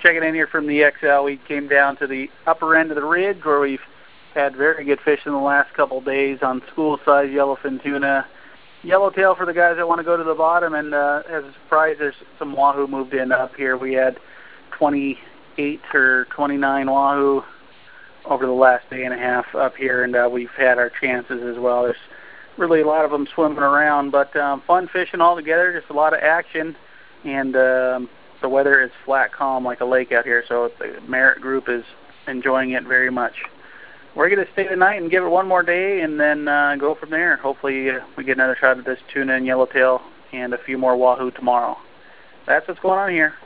checking in here from the XL. We came down to the upper end of the ridge where we've had very good fish in the last couple of days on school-size yellowfin tuna, yellowtail for the guys that want to go to the bottom, and as a surprise, there's some wahoo moved in up here. We had 28 or 29 wahoo over the last day and a half up here, and we've had our chances as well. There's really a lot of them swimming around, but fun fishing all together, just a lot of action, and the weather is flat calm like a lake out here, so the Merritt group is enjoying it very much. We're going to stay the night and give it one more day and then go from there. Hopefully we get another shot at this tuna and yellowtail and a few more wahoo tomorrow. That's what's going on here.